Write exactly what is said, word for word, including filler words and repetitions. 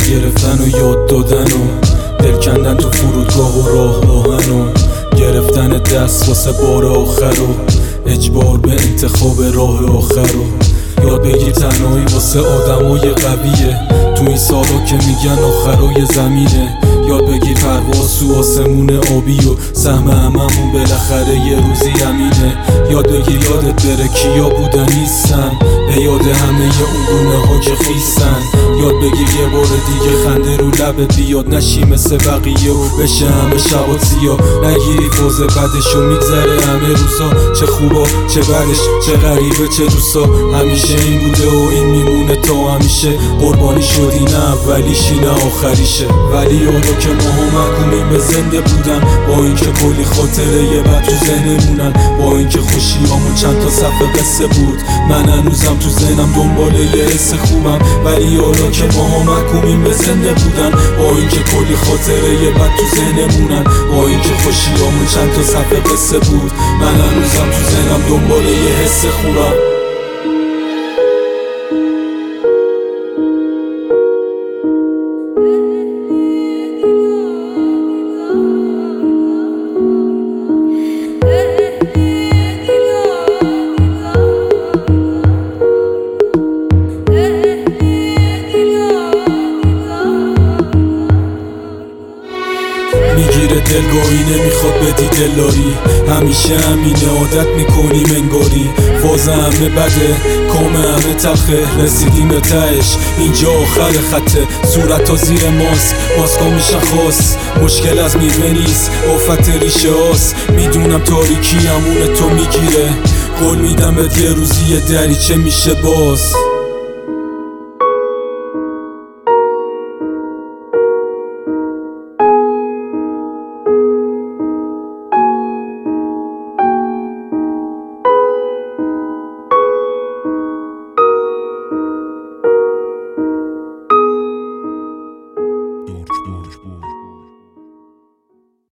گرفتن و یاد دادن و دل کندن تو فرودگاه و راه آهن و گرفتن دست واسه بار آخر و اجبار به انتخاب راه آخر و یاد بگیر تنهایی واسه آدمای قویه تو این سالا که میگن آخرای زمینه. یاد بگیر پرواز تو آسمون آبی و سهم هممون بالاخره یه روزی همینه. یاد بگیر یادت بره کیا بودن نیستن، به یاد همه اون گونه ها که خیستن. یاد بگیر یه بار دیگه خنده رو لبت بیاد، نشی مثل بقیه و بشه همه شبات سیاه. نگیری فوز بدش و میگذره همه روزا، چه خوبا چه بدش چه غریبه چه دوستا. همیشه این بوده و این میمونه تا همیشه، قربانی شدی نه اولیشی نه آخریشه. ولی حالا که ماها محکومیم به زنده بودن، با اینکه کلی خاطره یه بد تو ذهنمونن، با اینکه خوشیامون چند تا صفحه قصه بود، من هنوزم تو ذهنم دنبال یه حس خوبم. ولی حالا که ماها محکومیم به زنده بودن، با اینکه کلی خاطره یه بد تو ذهنمونن، با اینکه خوشیامون چند تا صفحه قصه بود، من هنوزم تو ذهنم دنبال یه حس خوبم. میگیره دلگاهی نمیخواد بدی دلاری، همیشه همینه عادت میکنیم انگاری. فاز همه بده کام همه تخه، رسیدیم به تهش اینجا آخر خطه. صورت ها زیر ماسک ماسکا میشه خاص، مشکل از میوه نیست آفت ریشه هاست. میدونم تاریکی همون تو میگیره، قول میدم ات یه روزی یه دریچه میشه باز.